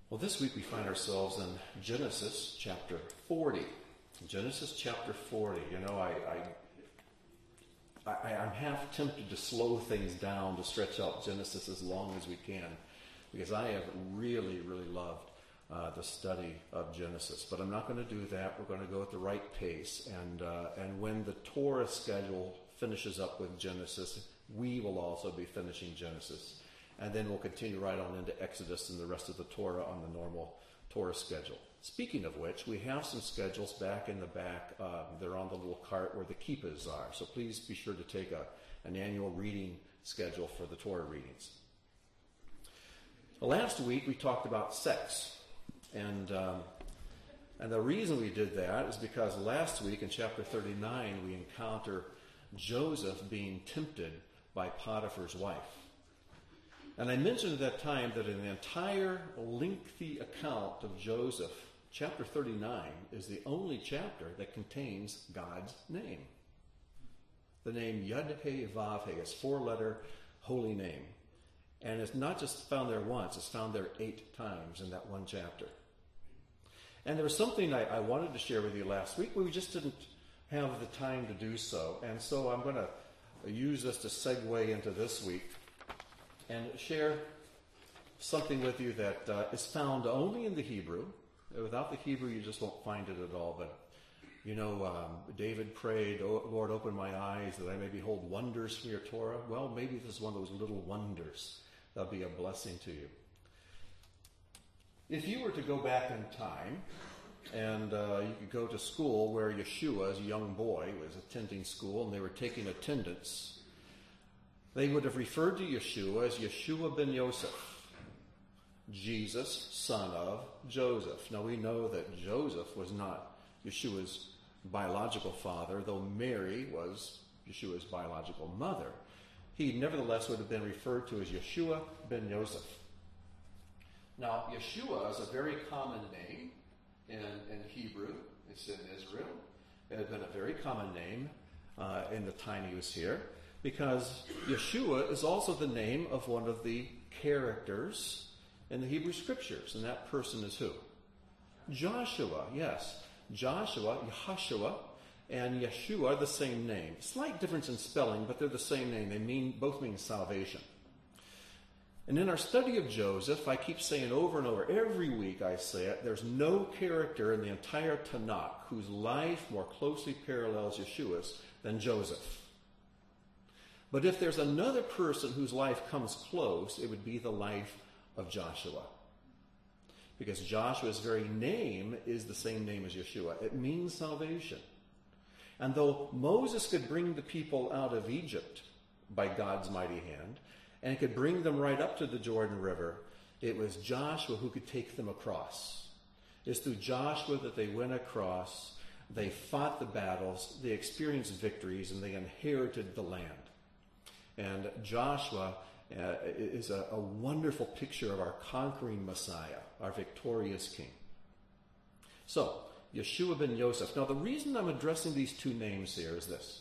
Well, this week we find ourselves in Genesis chapter 40. Genesis chapter 40. You know, I'm half tempted to slow things down to stretch out Genesis as long as we can, because I have really, really loved the study of Genesis. But I'm not going to do that. We're going to go at the right pace. And when the Torah schedule finishes up with Genesis, we will also be finishing Genesis. And then we'll continue right on into Exodus and the rest of the Torah on the normal Torah schedule. Speaking of which, we have some schedules back in the back. They're on the little cart where the kippas are. So please be sure to take an annual reading schedule for the Torah readings. Last week we talked about sex. And the reason we did that is because last week in chapter 39 we encounter Joseph being tempted by Potiphar's wife. And I mentioned at that time that in the entire lengthy account of Joseph, chapter 39 is the only chapter that contains God's name. The name Yud-Heh-Vav-Heh is 4-letter holy name. And it's not just found there once, it's found there 8 times in that one chapter. And there was something I wanted to share with you last week, but we just didn't have the time to do so. And so I'm going to use this to segue into this week and share something with you that is found only in the Hebrew. Without the Hebrew, you just won't find it at all. But, you know, David prayed, "Oh, Lord, open my eyes that I may behold wonders from your Torah." Well, maybe this is one of those little wonders that'll be a blessing to you. If you were to go back in time, and you could go to school where Yeshua, as a young boy, was attending school, and they were taking attendance, they would have referred to Yeshua as Yeshua ben Yosef, Jesus, son of Joseph. Now we know that Joseph was not Yeshua's biological father, though Mary was Yeshua's biological mother. He nevertheless would have been referred to as Yeshua ben Yosef. Now, Yeshua is a very common name in Hebrew. It's in Israel. It had been a very common name in the time he was here, because Yeshua is also the name of one of the characters in the Hebrew Scriptures, and that person is who? Joshua, yes. Joshua, Yahashua, and Yeshua are the same name. Slight difference in spelling, but they're the same name. They both mean salvation. And in our study of Joseph, I keep saying over and over, every week I say it, there's no character in the entire Tanakh whose life more closely parallels Yeshua's than Joseph. But if there's another person whose life comes close, it would be the life of Joshua. Because Joshua's very name is the same name as Yeshua. It means salvation. And though Moses could bring the people out of Egypt by God's mighty hand, and it could bring them right up to the Jordan River, it was Joshua who could take them across. It's through Joshua that they went across, they fought the battles, they experienced victories, and they inherited the land. And Joshua is a wonderful picture of our conquering Messiah, our victorious King. So, Yeshua ben Yosef. Now, the reason I'm addressing these two names here is this.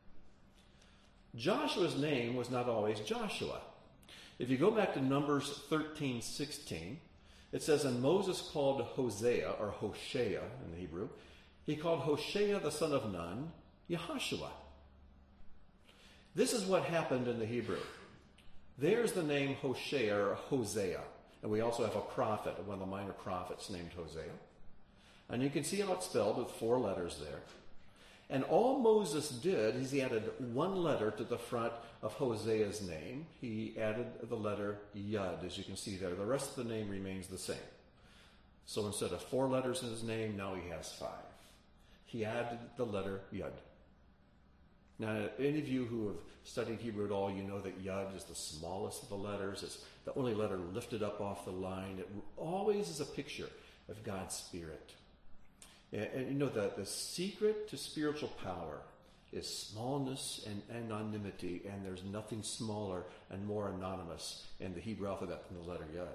Joshua's name was not always Joshua. If you go back to Numbers 13:16, it says, "And Moses called Hosea, or Hoshea in the Hebrew, he called Hoshea the son of Nun, Yahashua." This is what happened in the Hebrew. There's the name Hoshea, or Hosea. And we also have a prophet, one of the minor prophets named Hosea. And you can see how it's spelled with 4 letters there. And all Moses did is he added 1 letter to the front of Hosea's name. He added the letter Yud, as you can see there. The rest of the name remains the same. So instead of 4 letters in his name, now he has 5. He added the letter Yud. Now, any of you who have studied Hebrew at all, you know that Yud is the smallest of the letters. It's the only letter lifted up off the line. It always is a picture of God's Spirit. And you know that the secret to spiritual power is smallness and anonymity, and there's nothing smaller and more anonymous in the Hebrew alphabet than the letter Yud.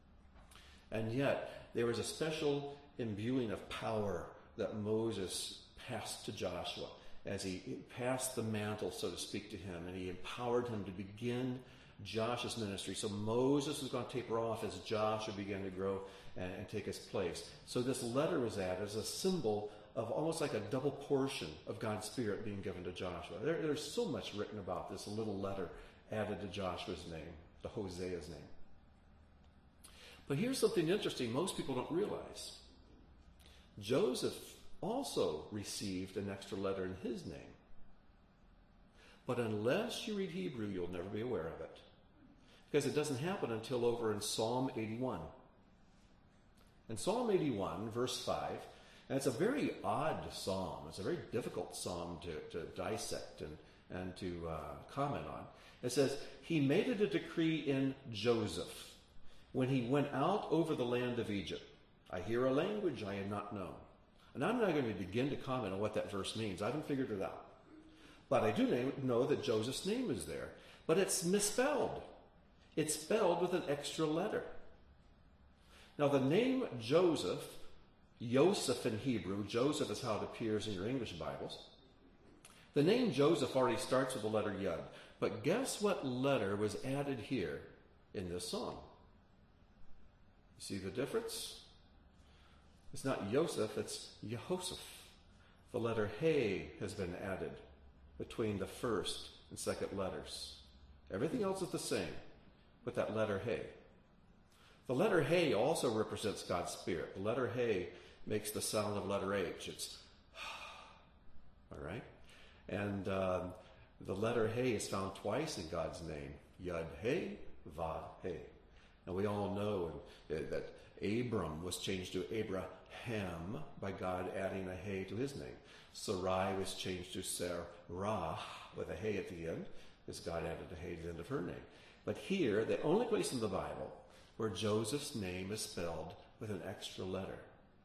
And yet, there was a special imbuing of power that Moses passed to Joshua as he passed the mantle, so to speak, to him, and he empowered him to begin Joshua's ministry. So Moses was going to taper off as Joshua began to grow and take his place. So this letter was added as a symbol of almost like a double portion of God's Spirit being given to Joshua. There's so much written about this little letter added to Joshua's name, to Hosea's name. But here's something interesting most people don't realize. Joseph also received an extra letter in his name. But unless you read Hebrew, you'll never be aware of it. Because it doesn't happen until over in Psalm 81. In Psalm 81, verse 5, and it's a very odd psalm. It's a very difficult psalm to dissect and to comment on. It says, he made it a decree in Joseph when he went out over the land of Egypt. I hear a language I had not known. And I'm not going to begin to comment on what that verse means. I haven't figured it out. But I do know that Joseph's name is there. But it's misspelled. It's spelled with an extra letter. Now the name Joseph, Yosef in Hebrew, Joseph is how it appears in your English Bibles. The name Joseph already starts with the letter Yud. But guess what letter was added here in this song? You see the difference? It's not Yosef, it's Yehoshaphat. The letter He has been added between the first and second letters. Everything else is the same, but that letter He. The letter He also represents God's Spirit. The letter He makes the sound of letter H. It's all right? And the letter He is found twice in God's name. Yud He, Vav He. And we all know that Abram was changed to Abraham by God adding a He to his name. Sarai was changed to Sarah with a He at the end, because God added a He to the end of her name. But here, the only place in the Bible where Joseph's name is spelled with an extra letter.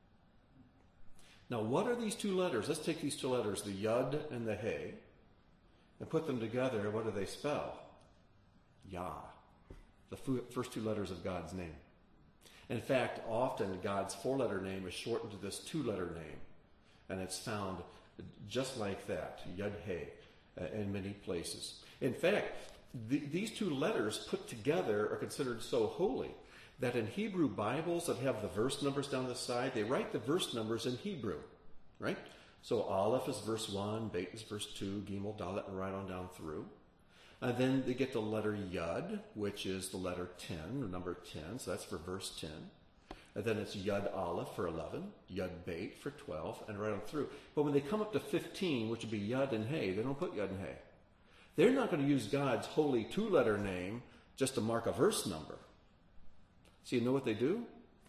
Now, what are these two letters? Let's take these two letters, the Yud and the He, and put them together. What do they spell? Yah, the first two letters of God's name. In fact, often God's four-letter name is shortened to this two-letter name, and it's found just like that, Yud He, in many places. In fact, these two letters put together are considered so holy that in Hebrew Bibles that have the verse numbers down the side, they write the verse numbers in Hebrew, right? So Aleph is verse 1, Beit is verse 2, Gimel, Dalet, and right on down through. And then they get the letter Yud, which is the letter 10, the number 10, so that's for verse 10. And then it's Yud Aleph for 11, Yud Beit for 12, and right on through. But when they come up to 15, which would be Yud and He, they don't put Yud and He. They're not going to use God's holy two-letter name just to mark a verse number. So you know what they do?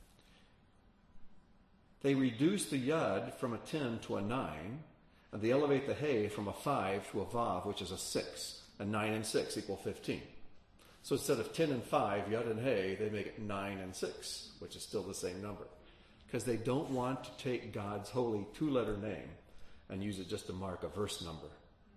They reduce the Yud from a 10 to a 9, and they elevate the He from a 5 to a Vav, which is a 6. And 9 and 6 equal 15. So instead of 10 and 5, Yud and He, they make it 9 and 6, which is still the same number. Because they don't want to take God's holy two-letter name and use it just to mark a verse number.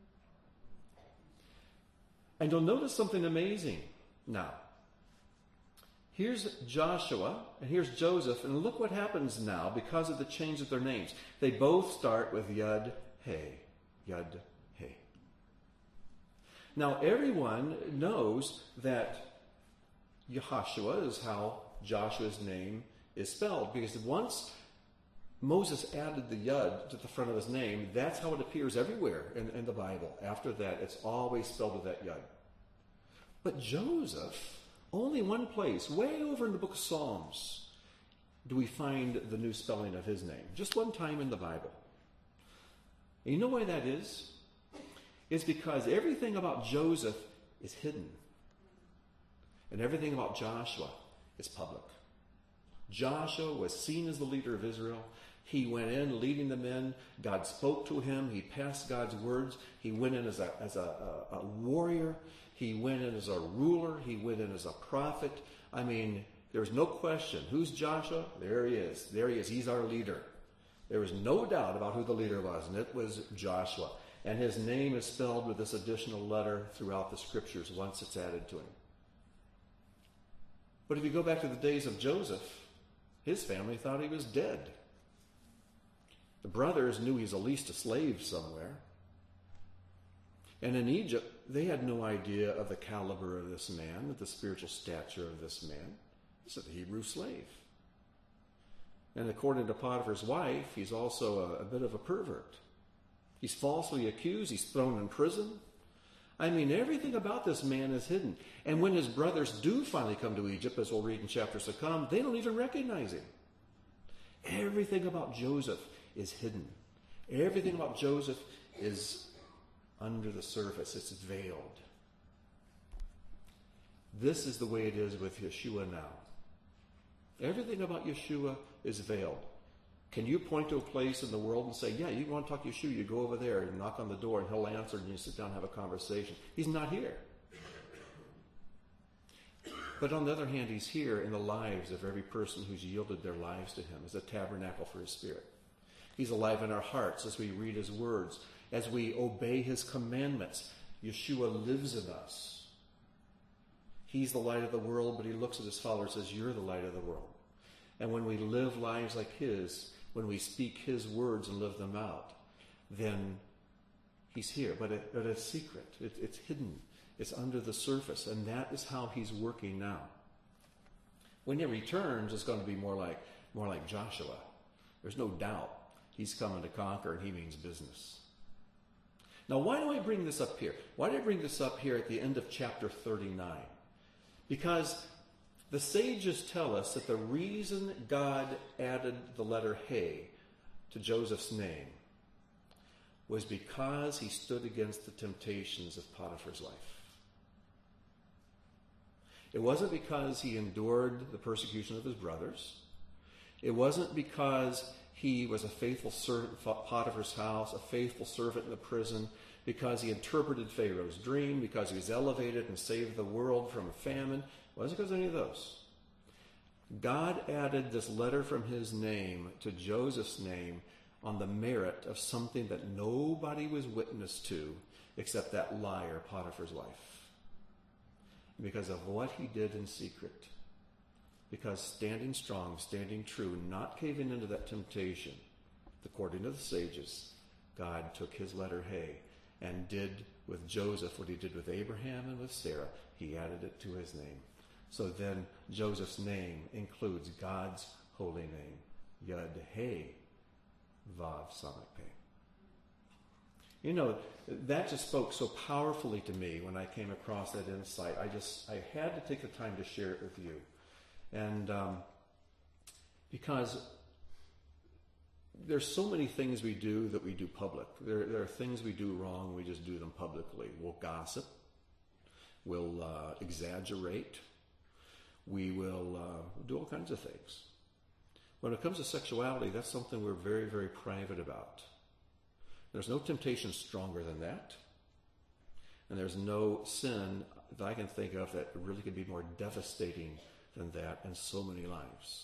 And you'll notice something amazing now. Here's Joshua and here's Joseph, and look what happens now because of the change of their names. They both start with Yud He. Yud He. Now, everyone knows that Yehoshua is how Joshua's name is spelled, because once Moses added the Yud to the front of his name, that's how it appears everywhere in the Bible. After that, it's always spelled with that Yud. But Joseph, only one place, way over in the book of Psalms, do we find the new spelling of his name. Just one time in the Bible. And you know why that is? It's because everything about Joseph is hidden. And everything about Joshua is public. Joshua was seen as the leader of Israel. He went in leading the men. God spoke to him. He passed God's words. He went in as a warrior. He went in as a ruler. He went in as a prophet. I mean, there's no question. Who's Joshua? There he is. There he is. He's our leader. There was no doubt about who the leader was, and it was Joshua. And his name is spelled with this additional letter throughout the scriptures once it's added to him. But if you go back to the days of Joseph, his family thought he was dead. The brothers knew he's at least a slave somewhere. And in Egypt, they had no idea of the caliber of this man, of the spiritual stature of this man. He's a Hebrew slave. And according to Potiphar's wife, he's also a bit of a pervert. He's falsely accused. He's thrown in prison. I mean, everything about this man is hidden. And when his brothers do finally come to Egypt, as we'll read in chapters to come, they don't even recognize him. Everything about Joseph is hidden. Everything about Joseph is under the surface. It's veiled. This is the way it is with Yeshua now. Everything about Yeshua is veiled. Can you point to a place in the world and say, yeah, you want to talk to Yeshua, you go over there and knock on the door and he'll answer and you sit down and have a conversation. He's not here. But on the other hand, he's here in the lives of every person who's yielded their lives to him as a tabernacle for his Spirit. He's alive in our hearts as we read his words, as we obey his commandments. Yeshua lives in us. He's the light of the world, but he looks at his followers and says, you're the light of the world. And when we live lives like his, when we speak his words and live them out, then he's here. But it's secret. It's hidden. It's under the surface. And that is how he's working now. When he returns, it's going to be more like Joshua. There's no doubt he's coming to conquer, and he means business. Now, why do I bring this up here? Why do I bring this up here at the end of chapter 39? Because the sages tell us that the reason God added the letter He to Joseph's name was because he stood against the temptations of Potiphar's life. It wasn't because he endured the persecution of his brothers. It wasn't because he was a faithful servant in Potiphar's house, a faithful servant in the prison, because he interpreted Pharaoh's dream, because he was elevated and saved the world from famine. It wasn't because of any of those. God added this letter from his name to Joseph's name on the merit of something that nobody was witness to except that liar, Potiphar's wife. Because of what he did in secret. Because standing strong, standing true, not caving into that temptation, according to the sages, God took his letter He and did with Joseph what he did with Abraham and with Sarah. He added it to his name. So then Joseph's name includes God's holy name, Yud He Vav Samak Pei. You know, that just spoke so powerfully to me when I came across that insight. I had to take the time to share it with you. And because there's so many things we do that we do public. There are things we do wrong, we just do them publicly. We'll gossip. We'll exaggerate. We will do all kinds of things. When it comes to sexuality, that's something we're very, very private about. There's no temptation stronger than that. And there's no sin that I can think of that really could be more devastating than that in so many lives.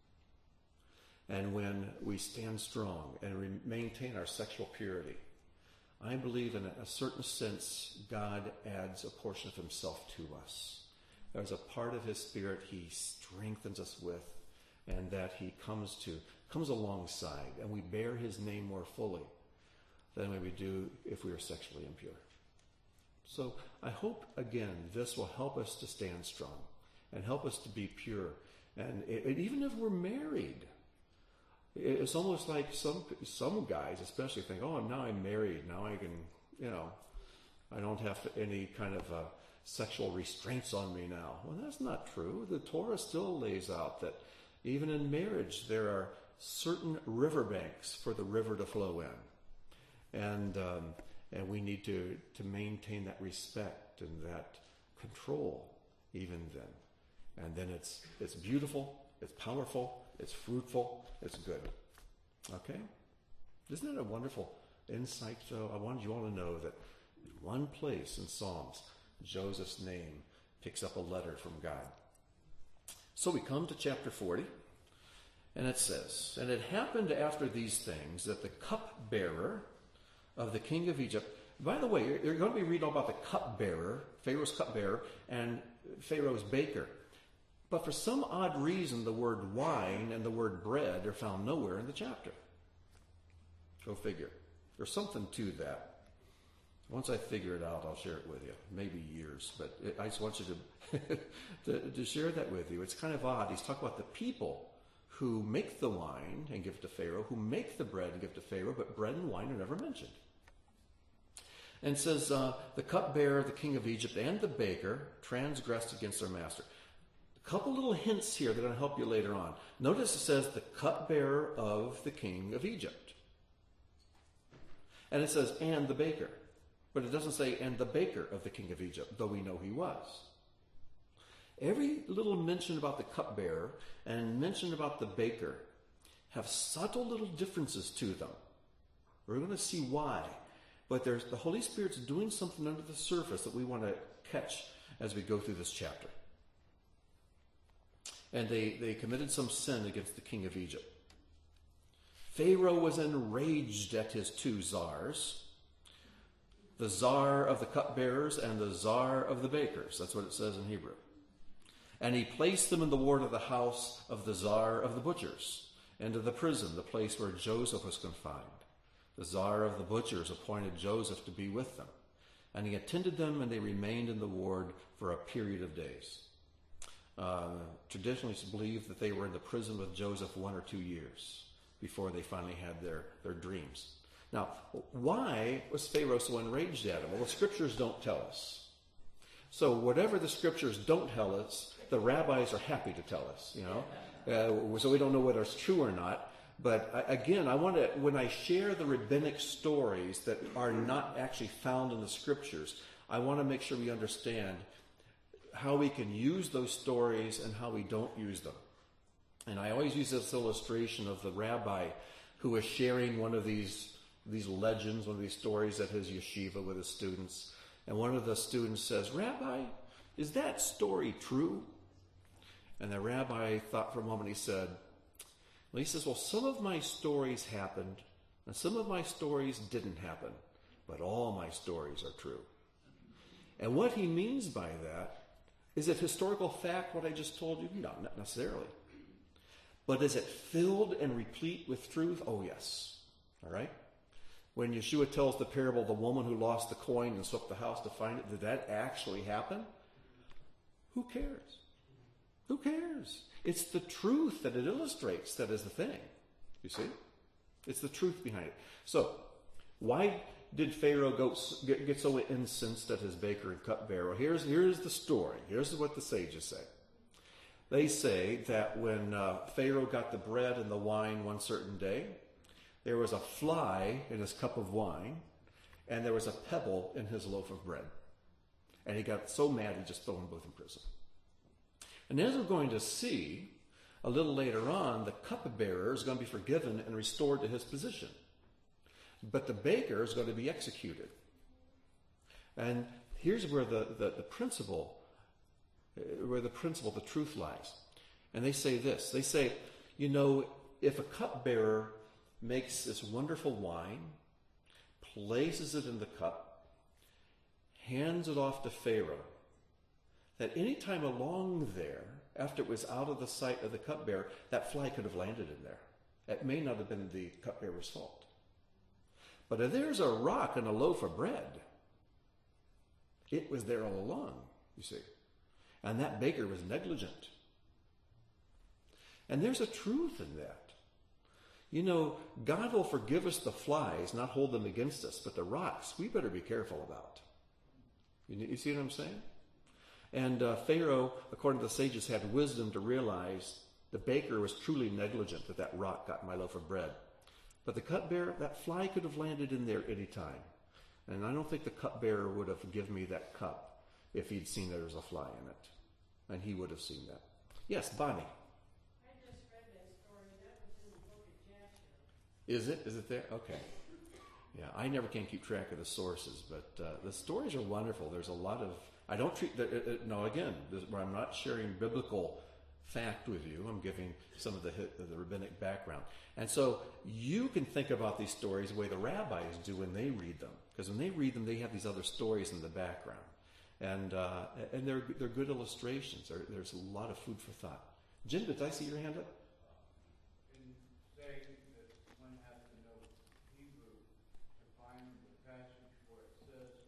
And when we stand strong and maintain our sexual purity, I believe in a certain sense God adds a portion of himself to us. There's a part of his Spirit he strengthens us with, and that he comes alongside, and we bear his name more fully than we do if we are sexually impure. So I hope, again, this will help us to stand strong and help us to be pure. And even if we're married, it's almost like some guys especially think, oh, now I'm married. Now I can, I don't have any kind of sexual restraints on me now. Well, that's not true. The Torah still lays out that even in marriage, there are certain riverbanks for the river to flow in. And we need to maintain that respect and that control even then. And then it's beautiful, it's powerful, it's fruitful, it's good. Okay? Isn't that a wonderful insight? So I wanted you all to know that in one place in Psalms, Joseph's name picks up a letter from God. So we come to chapter 40, and it says, "And it happened after these things that the cupbearer of the king of Egypt," by the way, you're going to be reading all about the cupbearer, Pharaoh's cupbearer, and Pharaoh's baker. But for some odd reason, the word wine and the word bread are found nowhere in the chapter. Go figure. There's something to that. Once I figure it out, I'll share it with you. Maybe years, but I just want you to share that with you. It's kind of odd. He's talking about the people who make the wine and give it to Pharaoh, who make the bread and give it to Pharaoh, but bread and wine are never mentioned. And it says, the cupbearer, the king of Egypt, and the baker transgressed against their master. A couple little hints here that are going to help you later on. Notice it says the cupbearer of the king of Egypt. And it says, and the baker. But it doesn't say, and the baker of the king of Egypt, though we know he was. Every little mention about the cupbearer and mention about the baker have subtle little differences to them. We're going to see why. But the Holy Spirit's doing something under the surface that we want to catch as we go through this chapter. And they committed some sin against the king of Egypt. Pharaoh was enraged at his two czars, the czar of the cupbearers and the czar of the bakers. That's what it says in Hebrew. And he placed them in the ward of the house of the czar of the butchers, and to the prison, the place where Joseph was confined. The czar of the butchers appointed Joseph to be with them, and he attended them, and they remained in the ward for a period of days. Traditionally, it's believed that they were in the prison with Joseph 1 or 2 years before they finally had their dreams. Now, why was Pharaoh so enraged at him? Well, the scriptures don't tell us. So whatever the scriptures don't tell us, the rabbis are happy to tell us, so we don't know whether it's true or not. But again, when I share the rabbinic stories that are not actually found in the scriptures, I want to make sure we understand how we can use those stories and how we don't use them. And I always use this illustration of the rabbi who was sharing one of these legends, one of these stories at his yeshiva with his students. And one of the students says, "Rabbi, is that story true?" And the rabbi thought for a moment. He said, well, some of my stories happened, and some of my stories didn't happen, but all my stories are true. And what he means by that is it historical fact, what I just told you? No, not necessarily. But is it filled and replete with truth? Oh, yes. All right? When Yeshua tells the parable of the woman who lost the coin and swept the house to find it, did that actually happen? Who cares? Who cares? It's the truth that it illustrates that is the thing. You see? It's the truth behind it. So, why did Pharaoh get so incensed at his baker and cupbearer? Well, here's the story. Here's what the sages say. They say that when Pharaoh got the bread and the wine one certain day, there was a fly in his cup of wine, and there was a pebble in his loaf of bread. And he got so mad, he just threw them both in prison. And as we're going to see, a little later on, the cupbearer is going to be forgiven and restored to his position. But the baker is going to be executed. And here's where the principle, the truth lies. And they say this. They say, if a cupbearer makes this wonderful wine, places it in the cup, hands it off to Pharaoh, that any time along there, after it was out of the sight of the cupbearer, that fly could have landed in there. It may not have been the cupbearer's fault. But if there's a rock and a loaf of bread, it was there all along, you see. And that baker was negligent. And there's a truth in that. God will forgive us the flies, not hold them against us, but the rocks, we better be careful about. You see what I'm saying? And Pharaoh, according to the sages, had wisdom to realize the baker was truly negligent that rock got my loaf of bread. But the cupbearer, that fly could have landed in there any time. And I don't think the cupbearer would have given me that cup if he'd seen there was a fly in it. And he would have seen that. Yes, Bonnie. I just read that story. That was in the book of Jasher. Is it? Is it there? Okay. Yeah, I never can keep track of the sources, but the stories are wonderful. There's a lot of... I don't treat... where I'm not sharing biblical fact with you. I'm giving some of the rabbinic background. And so you can think about these stories the way the rabbis do when they read them. Because when they read them, they have these other stories in the background. And they're good illustrations. There's a lot of food for thought. Jim, did I see your hand up? In saying that one has to know Hebrew to find the passage where it says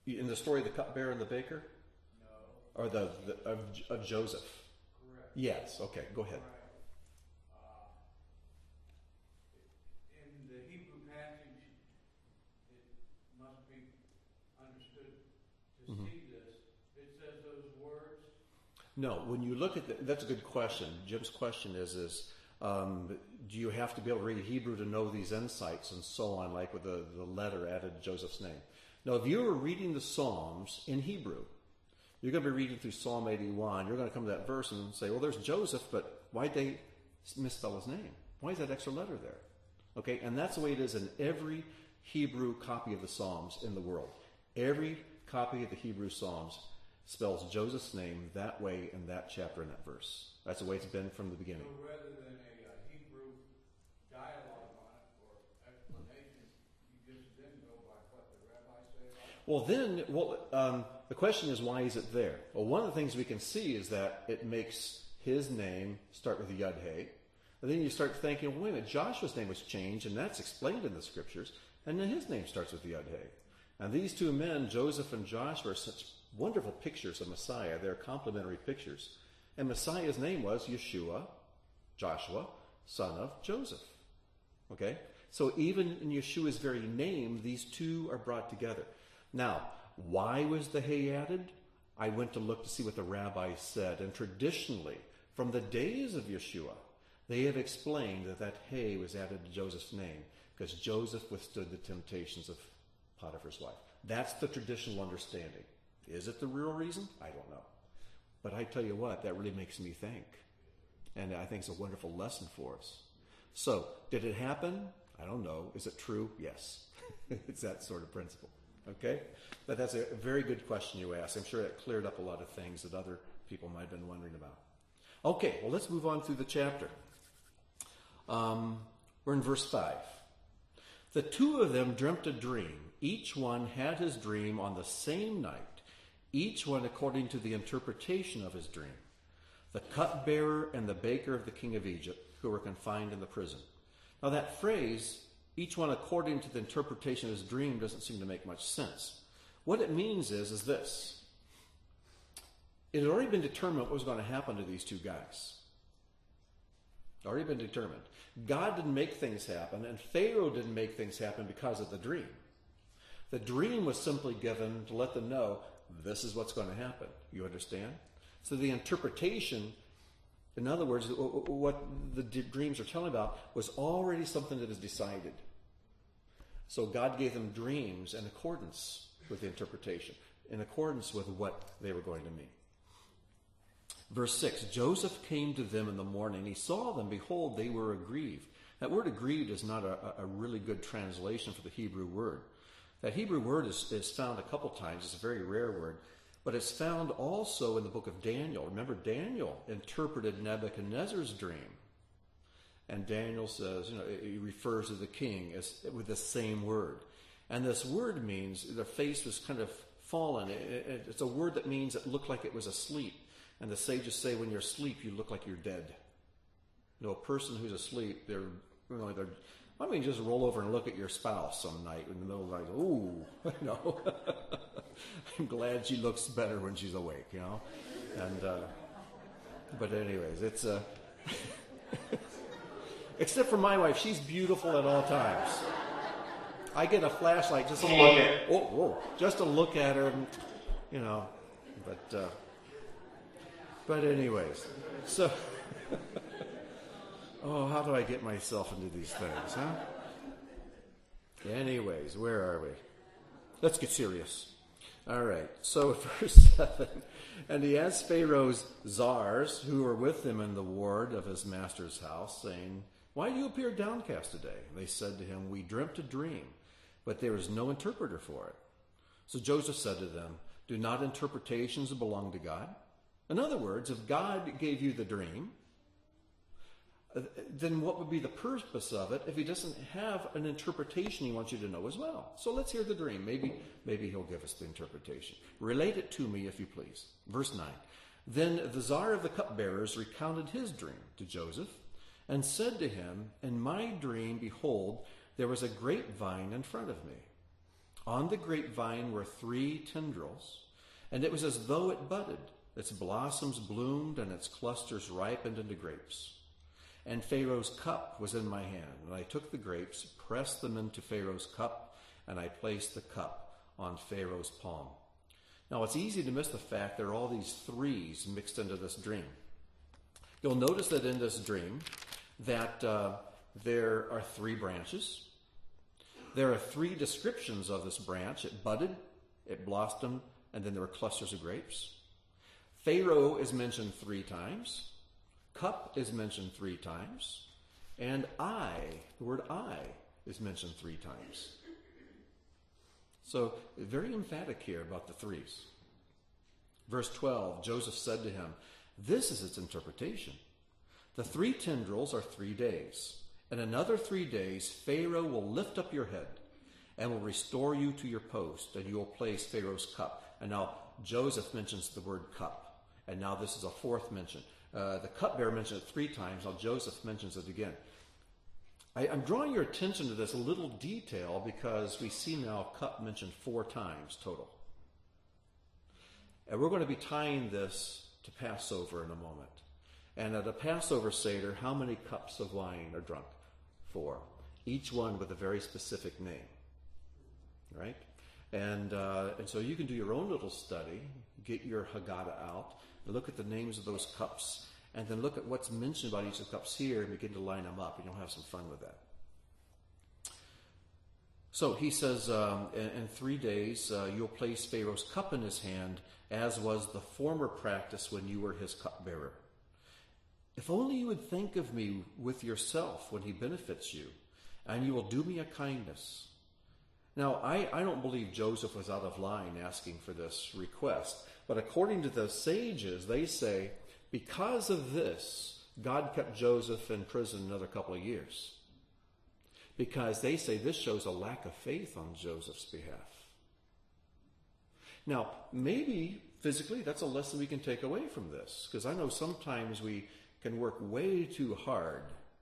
In the story of the cupbearer and the baker? No. Or of Joseph? Correct. Yes. Okay, go ahead. Right. In the Hebrew passage, it must be understood to see this. It says those words. No, when you look at that's a good question. Jim's question is do you have to be able to read Hebrew to know these insights and so on, like with the letter added to Joseph's name? Now, if you were reading the Psalms in Hebrew, you're going to be reading through Psalm 81. You're going to come to that verse and say, well, there's Joseph, but why'd they misspell his name? Why is that extra letter there? Okay, and that's the way it is in every Hebrew copy of the Psalms in the world. Every copy of the Hebrew Psalms spells Joseph's name that way in that chapter and that verse. That's the way it's been from the beginning. So rather than a Hebrew dialogue on it or explanation, you just then go by what the rabbis say about it? The question is, why is it there? Well, one of the things we can see is that it makes his name start with a Yud Hey. And then you start thinking, well, wait a minute, Joshua's name was changed, and that's explained in the scriptures, and then his name starts with Yud Hey. And these two men, Joseph and Joshua, are such wonderful pictures of Messiah. They're complementary pictures. And Messiah's name was Yeshua, Joshua, son of Joseph. Okay? So even in Yeshua's very name, these two are brought together. Now, why was the hay added? I went to look to see what the rabbis said. And traditionally, from the days of Yeshua, they have explained that hay was added to Joseph's name because Joseph withstood the temptations of Potiphar's wife. That's the traditional understanding. Is it the real reason? I don't know. But I tell you what, that really makes me think. And I think it's a wonderful lesson for us. So, did it happen? I don't know. Is it true? Yes. It's that sort of principle. Okay? But that's a very good question you asked. I'm sure it cleared up a lot of things that other people might have been wondering about. Okay, well, let's move on through the chapter. We're in verse 5. The two of them dreamt a dream. Each one had his dream on the same night, each one according to the interpretation of his dream. The cupbearer and the baker of the king of Egypt, who were confined in the prison. Now that phrase, each one according to the interpretation of his dream, doesn't seem to make much sense. What it means is this. It had already been determined what was going to happen to these two guys. Already been determined. God didn't make things happen, and Pharaoh didn't make things happen because of the dream. The dream was simply given to let them know, this is what's going to happen. You understand? So the interpretation, in other words, what the dreams are telling about, was already something that is decided. So God gave them dreams in accordance with the interpretation, in accordance with what they were going to mean. Verse 6, Joseph came to them in the morning. He saw them. Behold, they were aggrieved. That word aggrieved is not a really good translation for the Hebrew word. That Hebrew word is found a couple times. It's a very rare word. But it's found also in the book of Daniel. Remember, Daniel interpreted Nebuchadnezzar's dream. And Daniel says, he refers to the king with the same word. And this word means their face was kind of fallen. It's a word that means it looked like it was asleep. And the sages say when you're asleep, you look like you're dead. A person who's asleep, just roll over and look at your spouse some night in the middle of the night. Ooh, I'm glad she looks better when she's awake, And, but anyways, it's, except for my wife, she's beautiful at all times. I get a flashlight just to look at, just to look at her, But anyways, so, how do I get myself into these things, huh? Anyways, where are we? Let's get serious. All right, so verse 7, and he asked Pharaoh's czars who were with him in the ward of his master's house, saying, why do you appear downcast today? They said to him, we dreamt a dream, but there is no interpreter for it. So Joseph said to them, do not interpretations belong to God? In other words, if God gave you the dream, then what would be the purpose of it if he doesn't have an interpretation he wants you to know as well? So let's hear the dream. Maybe he'll give us the interpretation. Relate it to me, if you please. Verse 9. Then the czar of the cupbearers recounted his dream to Joseph and said to him, in my dream, behold, there was a grapevine in front of me. On the grapevine were 3 tendrils, and it was as though it budded. Its blossoms bloomed, and its clusters ripened into grapes. And Pharaoh's cup was in my hand, and I took the grapes, pressed them into Pharaoh's cup, and I placed the cup on Pharaoh's palm. Now, it's easy to miss the fact there are all these 3s mixed into this dream. You'll notice that in this dream that there are 3 branches. There are 3 descriptions of this branch. It budded, it blossomed, and then there were clusters of grapes. Pharaoh is mentioned 3 times. Cup is mentioned 3 times. And I, the word I, is mentioned 3 times. So, very emphatic here about the 3s. Verse 12, Joseph said to him, this is its interpretation. The 3 tendrils are 3 days. In another 3 days, Pharaoh will lift up your head and will restore you to your post, and you will place Pharaoh's cup. And now Joseph mentions the word cup. And now this is a 4th mention. The cupbearer mentioned it 3 times. Now Joseph mentions it again. I'm drawing your attention to this little detail because we see now cup mentioned 4 times total. And we're going to be tying this to Passover in a moment. And at a Passover Seder, how many cups of wine are drunk? 4. Each one with a very specific name. Right? And so you can do your own little study, get your Haggadah out, look at the names of those cups, and then look at what's mentioned about each of the cups here and begin to line them up, and you'll have some fun with that. So he says, in 3 days, you'll place Pharaoh's cup in his hand, as was the former practice when you were his cupbearer. If only you would think of me with yourself when he benefits you, and you will do me a kindness. Now, I don't believe Joseph was out of line asking for this request, but according to the sages, they say, because of this, God kept Joseph in prison another couple of years. Because they say this shows a lack of faith on Joseph's behalf. Now, maybe physically that's a lesson we can take away from this, because I know sometimes we can work way too hard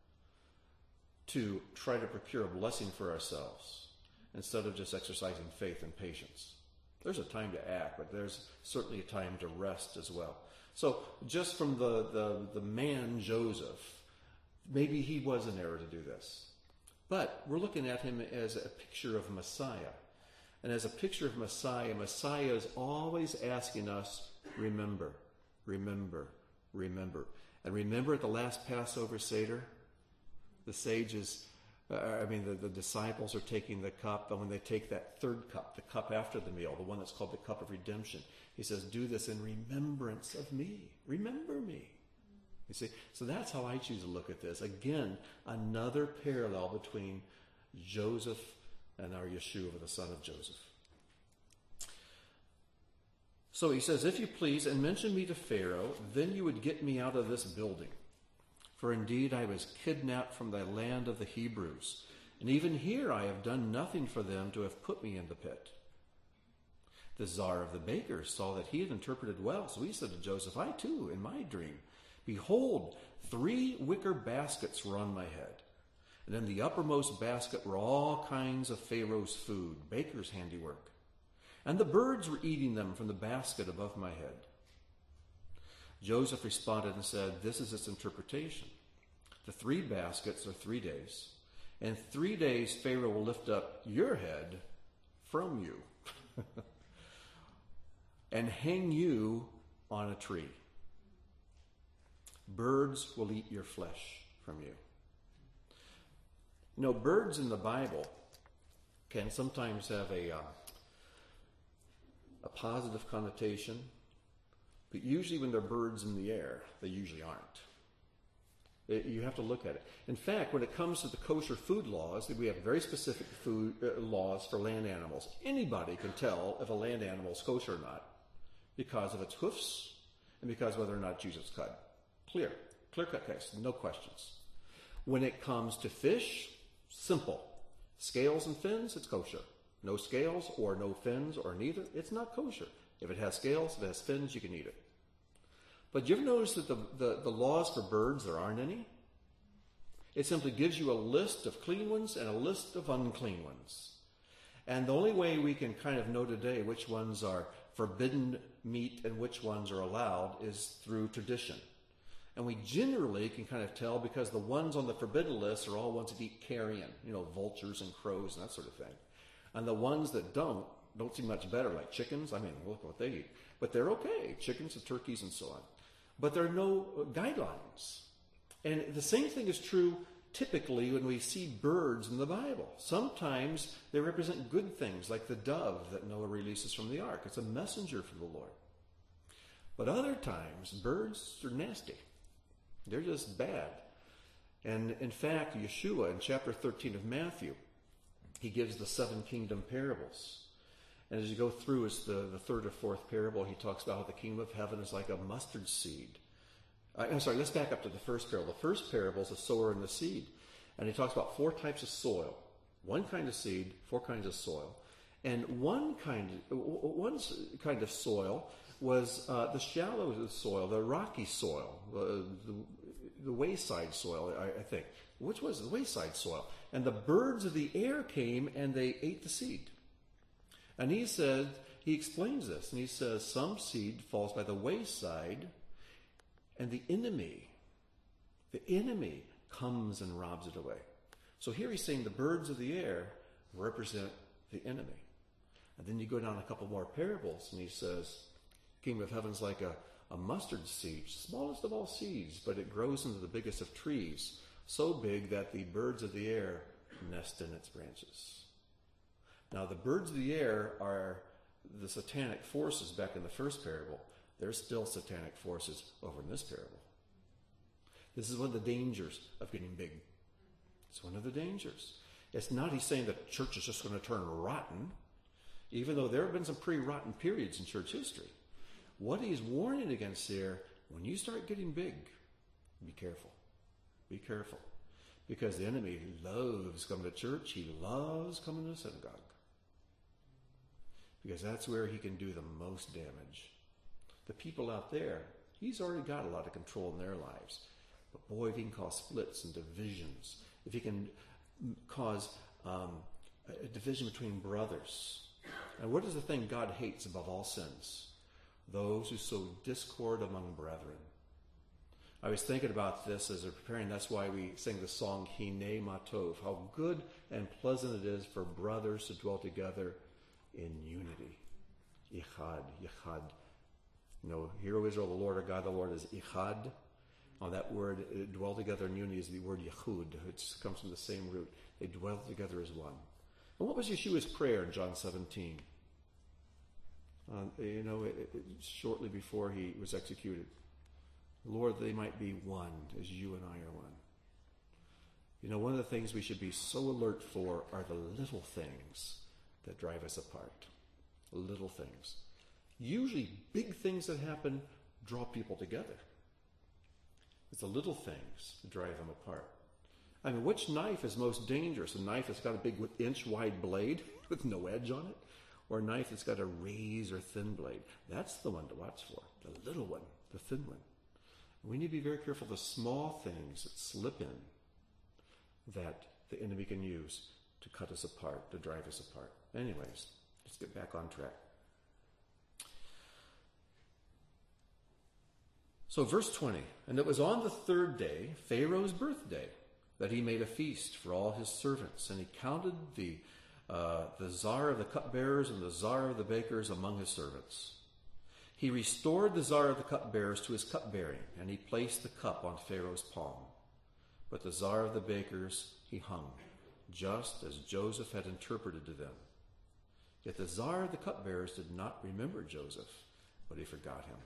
to try to procure a blessing for ourselves instead of just exercising faith and patience. There's a time to act, but there's certainly a time to rest as well. So just from the man Joseph, maybe he was in error to do this. But we're looking at him as a picture of Messiah. And as a picture of Messiah, Messiah is always asking us, remember, remember, remember. And remember at the last Passover Seder, the sages, the disciples are taking the cup, and when they take that 3rd cup, the cup after the meal, the one that's called the cup of redemption, he says, do this in remembrance of me. Remember me. You see, so that's how I choose to look at this. Again, another parallel between Joseph and our Yeshua, the son of Joseph. So he says, if you please, and mention me to Pharaoh, then you would get me out of this building. For indeed I was kidnapped from the land of the Hebrews, and even here I have done nothing for them to have put me in the pit. The czar of the bakers saw that he had interpreted well, so he said to Joseph, I too, in my dream, behold, 3 wicker baskets were on my head, and in the uppermost basket were all kinds of Pharaoh's food, baker's handiwork, and the birds were eating them from the basket above my head. Joseph responded and said, this is its interpretation. The 3 baskets are 3 days. In 3 days, Pharaoh will lift up your head from you and hang you on a tree. Birds will eat your flesh from you. You know, birds in the Bible can sometimes have a positive connotation, but usually when they're birds in the air, they usually aren't. You have to look at it. In fact, when it comes to the kosher food laws, we have very specific food laws for land animals. Anybody can tell if a land animal is kosher or not because of its hoofs and because whether or not it uses its cud. Clear-cut case, no questions. When it comes to fish, simple. Scales and fins, it's kosher. No scales or no fins or neither, it's not kosher. If it has scales, if it has fins, you can eat it. But you ever notice that the laws for birds, there aren't any? It simply gives you a list of clean ones and a list of unclean ones. And the only way we can kind of know today which ones are forbidden meat and which ones are allowed is through tradition. And we generally can kind of tell because the ones on the forbidden list are all ones that eat carrion, vultures and crows and that sort of thing. And the ones that don't seem much better, like chickens. I mean, look what they eat. But they're okay, chickens and turkeys and so on. But there are no guidelines. And the same thing is true typically when we see birds in the Bible. Sometimes they represent good things, like the dove that Noah releases from the ark. It's a messenger from the Lord. But other times, birds are nasty. They're just bad. And in fact, Yeshua in chapter 13 of Matthew, he gives the 7 kingdom parables. And as you go through, it's the third or fourth parable, he talks about how the kingdom of heaven is like a mustard seed. Let's back up to the first parable. The first parable is the sower and the seed. And he talks about 4 types of soil. 1 kind of seed, 4 kinds of soil. And one kind of soil was the shallow soil, the rocky soil, the wayside soil, I think. Which was the wayside soil? And the birds of the air came and they ate the seed. And he explains this, and he says, some seed falls by the wayside, and the enemy comes and robs it away. So here he's saying the birds of the air represent the enemy. And then you go down a couple more parables, and he says, kingdom of heaven's like a mustard seed, smallest of all seeds, but it grows into the biggest of trees, so big that the birds of the air nest in its branches. Now, the birds of the air are the satanic forces back in the first parable. There's still satanic forces over in this parable. This is one of the dangers of getting big. It's one of the dangers. It's not he's saying the church is just going to turn rotten, even though there have been some pretty rotten periods in church history. What he's warning against here, when you start getting big, be careful. Be careful. Because the enemy loves coming to church. He loves coming to the synagogue. Because that's where he can do the most damage. The people out there, he's already got a lot of control in their lives. But boy, if he can cause splits and divisions, if he can cause a division between brothers. And what is the thing God hates above all sins? Those who sow discord among brethren. I was thinking about this as we're preparing. That's why we sing the song, Hinei Matov. How good and pleasant it is for brothers to dwell together in unity. Ichad, Yichad. Hear, O Israel, the Lord our God, the Lord is Ichad. Now that word, dwell together in unity, is the word Yehud. It comes from the same root. They dwell together as one. And what was Yeshua's prayer in John 17? Shortly before he was executed. Lord, they might be one as you and I are one. One of the things we should be so alert for are the little things that drive us apart. Little things. Usually big things that happen draw people together. It's the little things that drive them apart. I mean, which knife is most dangerous? A knife that's got a big inch-wide blade with no edge on it? Or a knife that's got a razor thin blade? That's the one to watch for. The little one, the thin one. We need to be very careful of the small things that slip in that the enemy can use to cut us apart, to drive us apart. Anyways, let's get back on track. So verse 20, and it was on the 3rd day, Pharaoh's birthday, that he made a feast for all his servants, and he counted the czar of the cupbearers and the czar of the bakers among his servants. He restored the czar of the cupbearers to his cupbearing, and he placed the cup on Pharaoh's palm. But the czar of the bakers he hung, just as Joseph had interpreted to them. Yet the czar of the cupbearers did not remember Joseph, but he forgot him.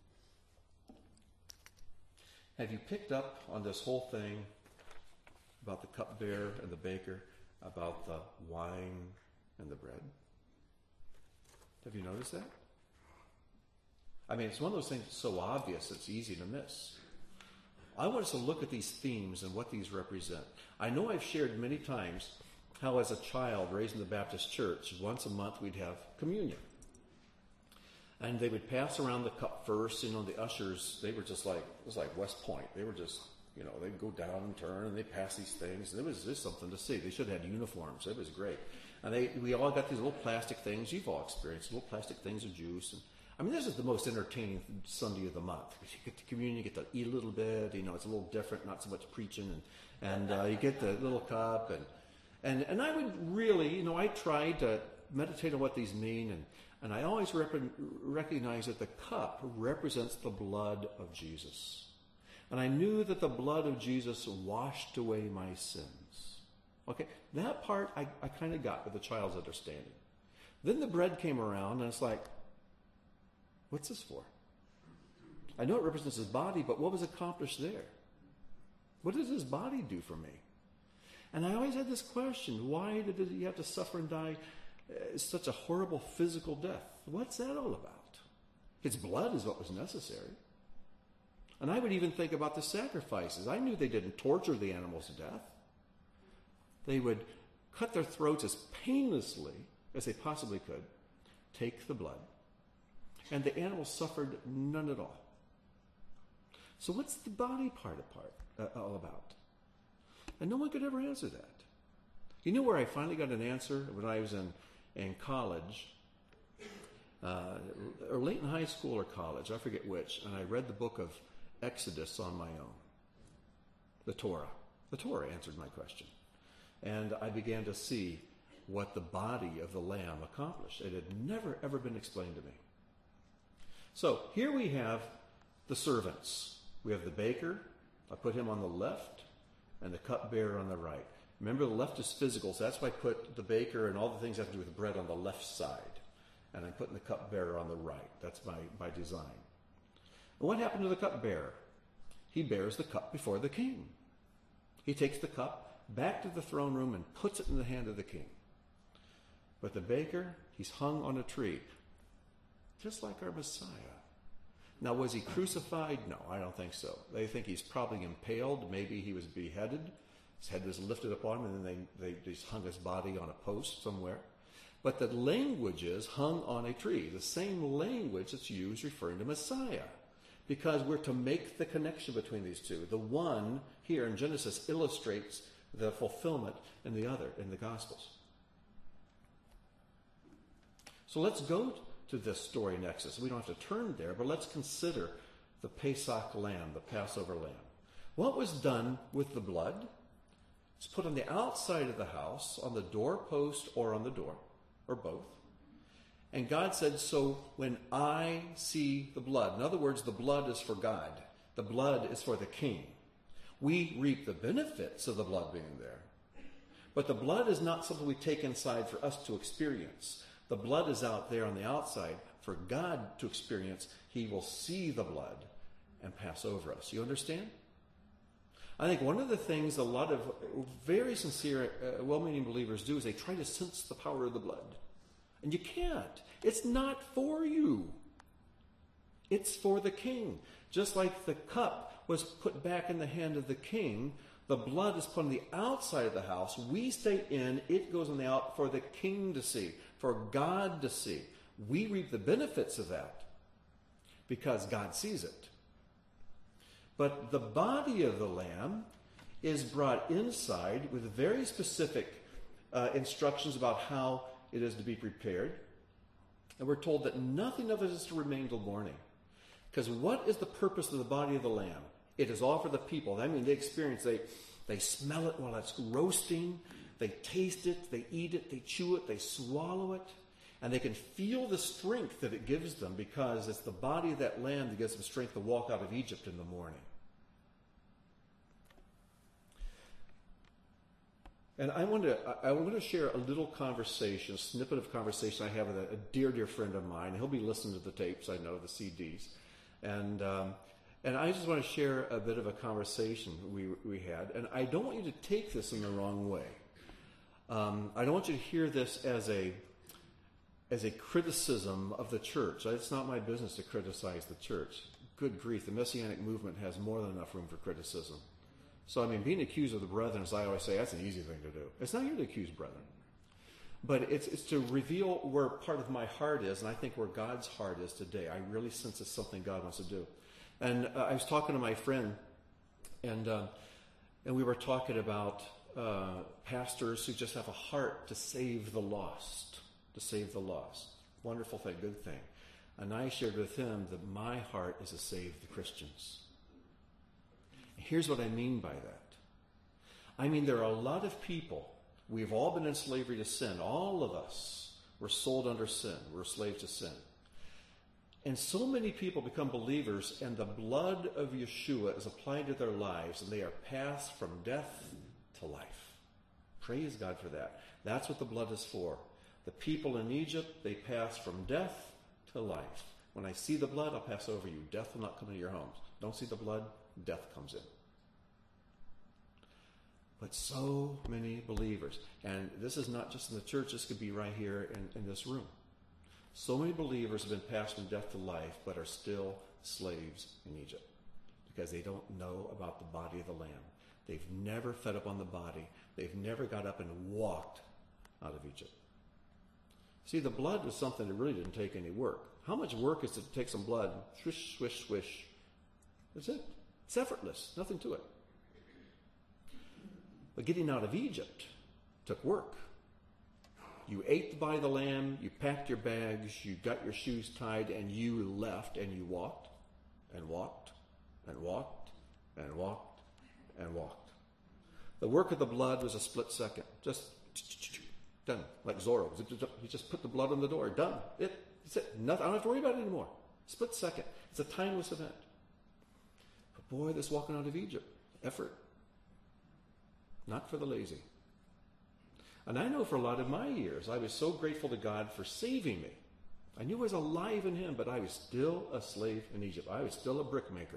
Have you picked up on this whole thing about the cupbearer and the baker, about the wine and the bread? Have you noticed that? I mean, it's one of those things that's so obvious it's easy to miss. I want us to look at these themes and what these represent. I know I've shared many times how as a child raised in the Baptist church, once a month we'd have communion. And they would pass around the cup first. The ushers, they were just like, it was like West Point. They were just, they'd go down and turn and they'd pass these things. And it was just something to see. They should have had uniforms. It was great. And we all got these little plastic things. You've all experienced little plastic things of juice. And I mean, this is the most entertaining Sunday of the month. You get to communion, you get to eat a little bit. It's a little different, not so much preaching. And you get the little cup. And I would really, I tried to meditate on what these mean. And I always recognize that the cup represents the blood of Jesus. And I knew that the blood of Jesus washed away my sins. Okay, that part I kind of got with a child's understanding. Then the bread came around, and it's like, what's this for? I know it represents his body, but what was accomplished there? What does his body do for me? And I always had this question, why did he have to suffer and die such a horrible physical death? What's that all about? His blood is what was necessary. And I would even think about the sacrifices. I knew they didn't torture the animals to death. They would cut their throats as painlessly as they possibly could, take the blood, and the animals suffered none at all. So what's the body part all about? And no one could ever answer that. You know where I finally got an answer? When I was in college, or late in high school or college, I forget which, and I read the book of Exodus on my own. The Torah. The Torah answered my question. And I began to see what the body of the Lamb accomplished. It had never, ever been explained to me. So here we have the servants. We have the baker. I put him on the left, and the cupbearer on the right. Remember, the left is physical, so that's why I put the baker and all the things that have to do with the bread on the left side. And I'm putting the cupbearer on the right. That's by design. And what happened to the cupbearer? He bears the cup before the king. He takes the cup back to the throne room and puts it in the hand of the king. But the baker, he's hung on a tree, just like our Messiah. Now, was he crucified? No, I don't think so. They think he's probably impaled. Maybe he was beheaded. His head was lifted up on him, and then they just hung his body on a post somewhere. But the language is hung on a tree, the same language that's used referring to Messiah, because we're to make the connection between these two. The one here in Genesis illustrates the fulfillment in the other, in the Gospels. So let's go to this story in Exodus. We don't have to turn there, but let's consider the Pesach lamb, the Passover lamb. What was done with the blood? It's put on the outside of the house, on the doorpost or on the door, or both. And God said, so when I see the blood, in other words, the blood is for God. The blood is for the king. We reap the benefits of the blood being there. But the blood is not something we take inside for us to experience. The blood is out there on the outside for God to experience. He will see the blood and pass over us. You understand? I think one of the things a lot of very sincere, well-meaning believers do is they try to sense the power of the blood. And you can't. It's not for you. It's for the king. Just like the cup was put back in the hand of the king, the blood is put on the outside of the house. We stay in. It goes on the out for the king to see, for God to see. We reap the benefits of that because God sees it. But the body of the lamb is brought inside with very specific instructions about how it is to be prepared. And we're told that nothing of it is to remain till morning. Because what is the purpose of the body of the lamb? It is all for the people. I mean, they smell it while it's roasting. They taste it, they eat it, they chew it, they swallow it. And they can feel the strength that it gives them because it's the body of that lamb that gives them strength to walk out of Egypt in the morning. And I want to share a little conversation, a snippet of conversation I have with a dear, dear friend of mine. He'll be listening to the tapes, I know, the CDs. And I just want to share a bit of a conversation we had. And I don't want you to take this in the wrong way. I don't want you to hear this as a criticism of the church. It's not my business to criticize the church. Good grief, the Messianic movement has more than enough room for criticism. So, I mean, being accused of the brethren, as I always say, that's an easy thing to do. It's not here to accuse brethren. But it's to reveal where part of my heart is, and I think where God's heart is today. I really sense it's something God wants to do. And I was talking to my friend, and we were talking about pastors who just have a heart to save the lost, Wonderful thing, good thing. And I shared with him that my heart is to save the Christians. Here's what I mean by that. I mean, there are a lot of people, we've all been in slavery to sin. All of us were sold under sin. We're slaves to sin. And so many people become believers, and the blood of Yeshua is applied to their lives, and they are passed from death to life. Praise God for that. That's what the blood is for. The people in Egypt, they pass from death to life. When I see the blood, I'll pass over you. Death will not come into your homes. Don't see the blood, death comes in. But so many believers, and this is not just in the church, this could be right here in this room. So many believers have been passed from death to life, but are still slaves in Egypt because they don't know about the body of the Lamb. They've never fed up on the body. They've never got up and walked out of Egypt. See, the blood was something that really didn't take any work. How much work is it to take some blood, swish, swish, swish? That's it. It's effortless. Nothing to it. But getting out of Egypt took work. You ate the body of the lamb, you packed your bags, you got your shoes tied, and you left, and you walked, and walked, and walked, and walked, and walked. The work of the blood was a split second. Just done. Like Zorro. He just put the blood on the door. Done. That's it. Nothing. I don't have to worry about it anymore. Split second. It's a timeless event. But boy, this walking out of Egypt. Effort. Not for the lazy. And I know for a lot of my years, I was so grateful to God for saving me. I knew I was alive in Him, but I was still a slave in Egypt. I was still a brickmaker.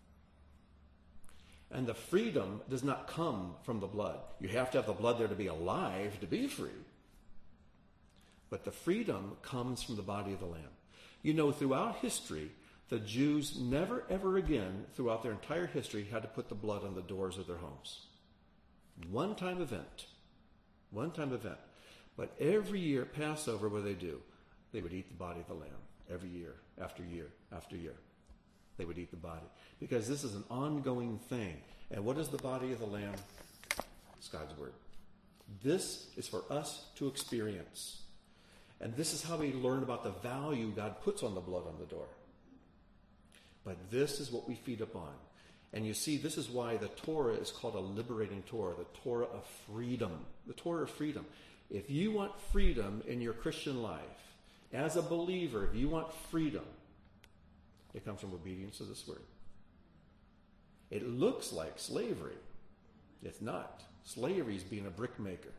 And the freedom does not come from the blood. You have to have the blood there to be alive, to be free. But the freedom comes from the body of the Lamb. You know, throughout history, the Jews never, ever again, throughout their entire history, had to put the blood on the doors of their homes. One-time event. One-time event. But every year, Passover, what do? They would eat the body of the Lamb. Every year, after year, after year. They would eat the body. Because this is an ongoing thing. And what is the body of the Lamb? It's God's Word. This is for us to experience. And this is how we learn about the value God puts on the blood on the door. But this is what we feed upon. And you see, this is why the Torah is called a liberating Torah, the Torah of freedom. The Torah of freedom. If you want freedom in your Christian life, as a believer, if you want freedom, it comes from obedience to this word. It looks like slavery. It's not. Slavery is being a brickmaker.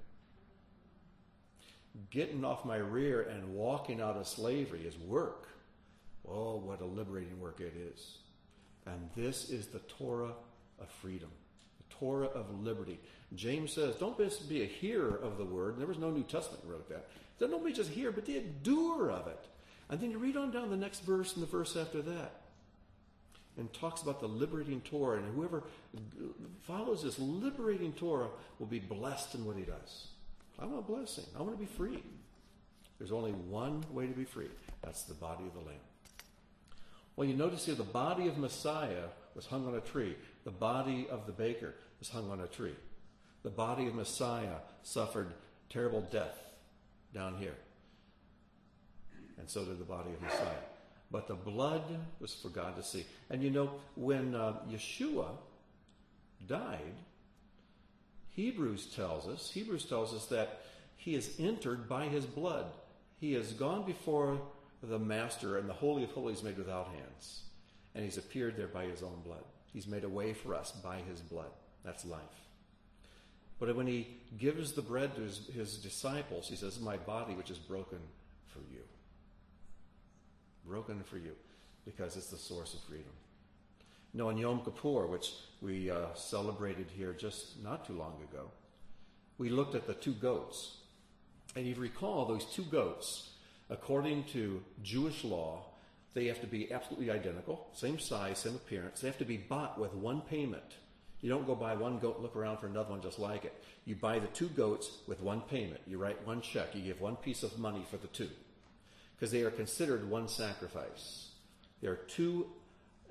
Getting off my rear and walking out of slavery is work. Oh, what a liberating work it is. And this is the Torah of freedom, the Torah of liberty. James says, don't just be a hearer of the word. There was no New Testament that wrote that. So don't be just hear, but be a doer of it. And then you read on down the next verse and the verse after that. And talks about the liberating Torah. And whoever follows this liberating Torah will be blessed in what he does. I want a blessing. I want to be free. There's only one way to be free. That's the body of the Lamb. Well, you notice here the body of Messiah was hung on a tree. The body of the baker was hung on a tree. The body of Messiah suffered terrible death down here. And so did the body of Messiah. But the blood was for God to see. And you know, when Yeshua died, Hebrews tells us that he is entered by his blood. He has gone before the Master and the Holy of Holies made without hands. And he's appeared there by his own blood. He's made a way for us by his blood. That's life. But when he gives the bread to his disciples, he says, my body which is broken for you. Broken for you. Because it's the source of freedom. You know, on Yom Kippur, which we celebrated here just not too long ago, we looked at the two goats. And you recall those two goats, according to Jewish law, they have to be absolutely identical, same size, same appearance. They have to be bought with one payment. You don't go buy one goat and look around for another one just like it. You buy the two goats with one payment. You write one check. You give one piece of money for the two. Because they are considered one sacrifice. There are two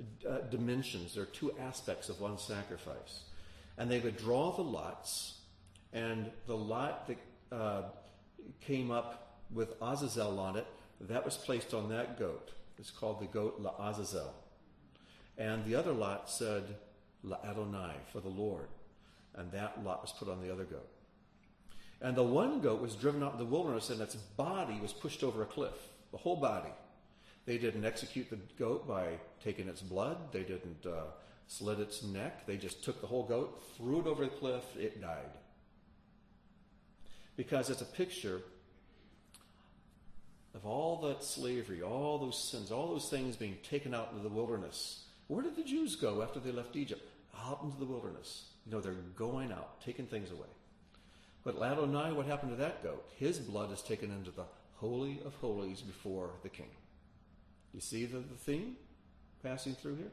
dimensions. There are two aspects of one sacrifice. And they would draw the lots And the lot that came up with Azazel on it, that was placed on that goat. It's called the goat La'azazel. And the other lot said La'adonai, for the Lord. And that lot was put on the other goat. And the one goat was driven out in the wilderness, and its body was pushed over a cliff, the whole body. They didn't execute the goat by taking its blood. They didn't slit its neck. They just took the whole goat, threw it over the cliff, it died. Because it's a picture of all that slavery, all those sins, all those things being taken out into the wilderness. Where did the Jews go after they left Egypt? Out into the wilderness. They're going out, taking things away. But Adonai, what happened to that goat? His blood is taken into the Holy of Holies before the king. You see the theme passing through here?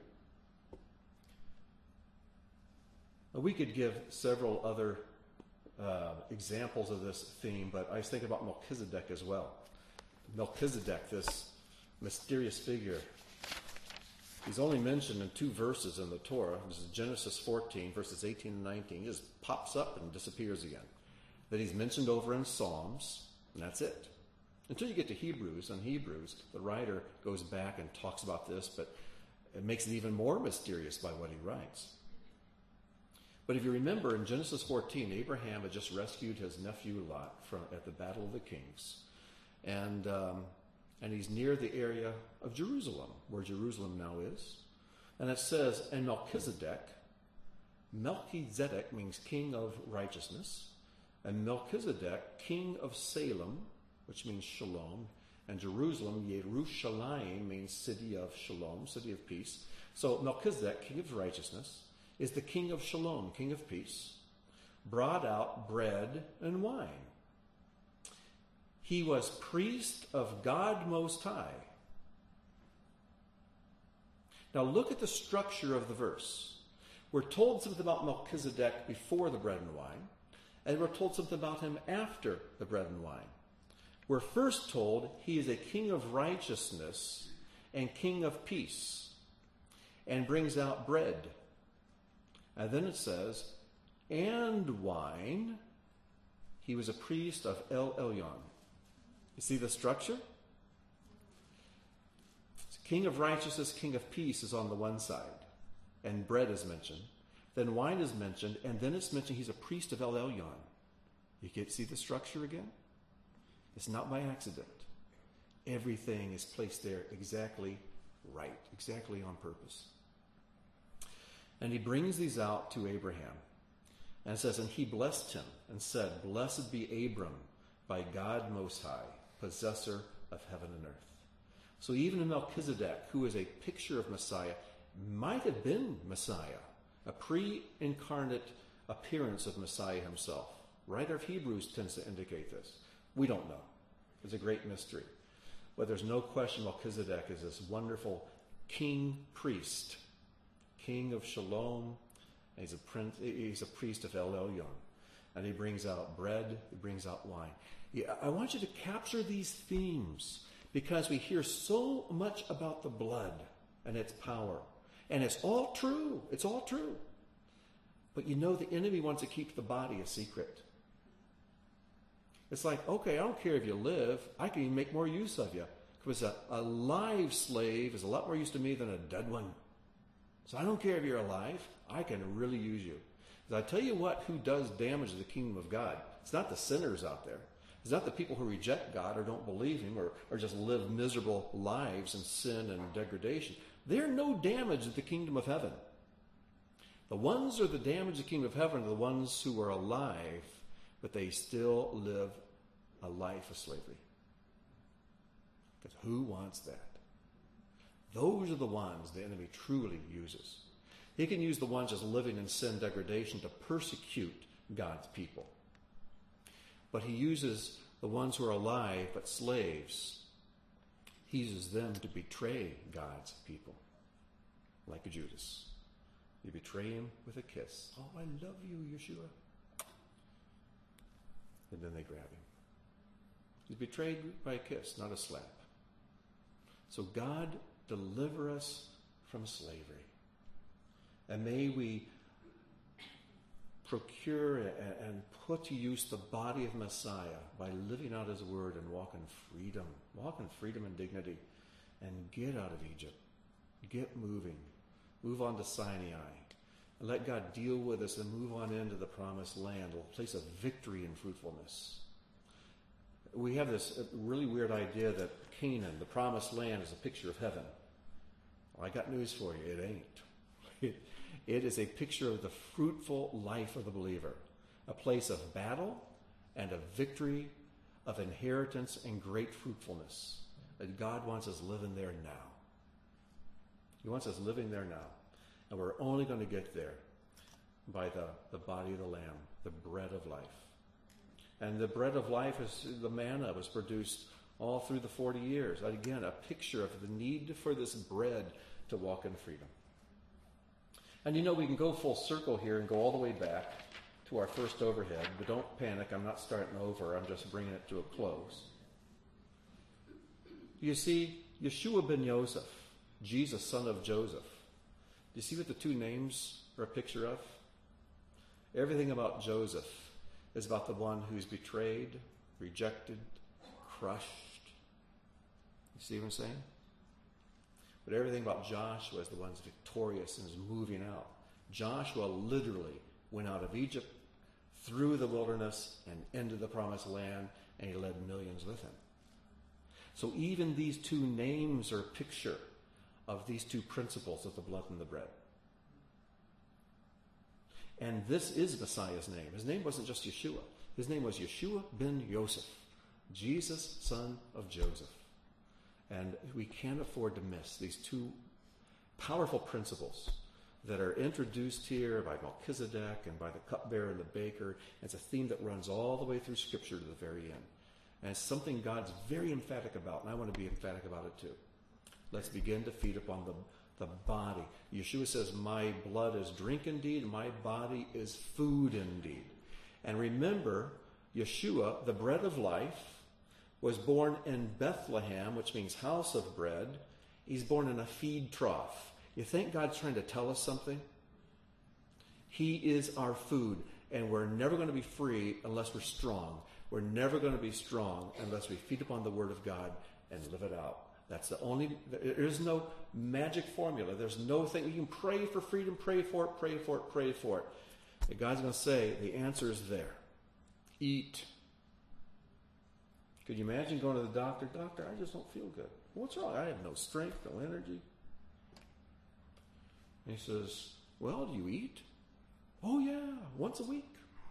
We could give several other examples of this theme, but I was thinking about Melchizedek as well. Melchizedek, this mysterious figure, he's only mentioned in 2 verses in the Torah. This is Genesis 14, verses 18 and 19. He just pops up and disappears again. Then he's mentioned over in Psalms, and that's it. Until you get to Hebrews. In Hebrews, the writer goes back and talks about this, but it makes it even more mysterious by what he writes. But if you remember, in Genesis 14, Abraham had just rescued his nephew Lot at the Battle of the Kings. And he's near the area of Jerusalem, where Jerusalem now is. And it says, and Melchizedek means king of righteousness, and Melchizedek, king of Salem, which means shalom, and Jerusalem, Yerushalayim, means city of shalom, city of peace. So Melchizedek, king of righteousness, is the king of shalom, king of peace, brought out bread and wine. He was priest of God Most High. Now look at the structure of the verse. We're told something about Melchizedek before the bread and wine, and we're told something about him after the bread and wine. We're first told he is a king of righteousness and king of peace, and brings out bread. And then it says, and wine. He was a priest of El Elyon. You see the structure? King of righteousness, king of peace is on the one side, and bread is mentioned. Then wine is mentioned, and then it's mentioned he's a priest of El Elyon. You can see the structure again? It's not by accident. Everything is placed there exactly right, exactly on purpose. And he brings these out to Abraham. And it says, and he blessed him and said, blessed be Abram by God Most High, possessor of heaven and earth. So even in Melchizedek, who is a picture of Messiah, might have been Messiah, a pre-incarnate appearance of Messiah himself. Writer of Hebrews tends to indicate this. We don't know. It's a great mystery. But there's no question Melchizedek is this wonderful king priest, king of shalom. He's a priest of El Elyon. And he brings out bread, he brings out wine. I want you to capture these themes, because we hear so much about the blood and its power. And it's all true. It's all true. But the enemy wants to keep the body a secret. It's like, okay, I don't care if you live. I can even make more use of you. Because a live slave is a lot more use to me than a dead one. So I don't care if you're alive. I can really use you. Because I tell you what, who does damage to the kingdom of God? It's not the sinners out there. It's not the people who reject God or don't believe him or just live miserable lives in sin and degradation. They're no damage to the kingdom of heaven. The ones who are the damage to the kingdom of heaven are the ones who are alive, but they still live a life of slavery. Because who wants that? Those are the ones the enemy truly uses. He can use the ones just living in sin degradation to persecute God's people. But he uses the ones who are alive but slaves. He uses them to betray God's people, like Judas. You betray him with a kiss. Oh, I love you, Yeshua. And then they grab him. He's betrayed by a kiss, not a slap. So God, deliver us from slavery. And may we procure and put to use the body of Messiah by living out his word and walk in freedom. Walk in freedom and dignity. And get out of Egypt. Get moving. Move on to Sinai. And let God deal with us and move on into the promised land, a place of victory and fruitfulness. We have this really weird idea that Canaan, the promised land, is a picture of heaven. Well, I got news for you. It ain't. It is a picture of the fruitful life of the believer. A place of battle and of victory, of inheritance and great fruitfulness. That God wants us living there now. He wants us living there now. And we're only going to get there by the body of the Lamb, the bread of life. And the bread of life is the manna was produced all through the 40 years. Again, a picture of the need for this bread to walk in freedom. And you know, we can go full circle here and go all the way back to our first overhead, but don't panic. I'm not starting over. I'm just bringing it to a close. You see, Yeshua ben Yosef, Jesus, son of Joseph. Do you see what the two names are a picture of? Everything about Joseph is about the one who's betrayed, rejected, crushed. You see what I'm saying? But everything about Joshua is the one who's victorious and is moving out. Joshua literally went out of Egypt, through the wilderness, and into the promised land, and he led millions with him. So even these two names are a picture of these two principles of the blood and the bread. And this is Messiah's name. His name wasn't just Yeshua. His name was Yeshua ben Yosef, Jesus, son of Joseph. And we can't afford to miss these two powerful principles that are introduced here by Melchizedek and by the cupbearer and the baker. It's a theme that runs all the way through Scripture to the very end. And it's something God's very emphatic about, and I want to be emphatic about it too. Let's begin to feed upon the body. Yeshua says, my blood is drink indeed, my body is food indeed. And remember, Yeshua, the bread of life, was born in Bethlehem, which means house of bread. He's born in a feed trough. You think God's trying to tell us something? He is our food, and we're never going to be free unless we're strong. We're never going to be strong unless we feed upon the Word of God and live it out. That's the only, there's no magic formula. There's no thing. You can pray for freedom, pray for it, pray for it, pray for it. And God's going to say, the answer is there. Eat. Could you imagine going to the doctor? Doctor, I just don't feel good. What's wrong? I have no strength, no energy. And he says, well, do you eat? Oh, yeah, once a week.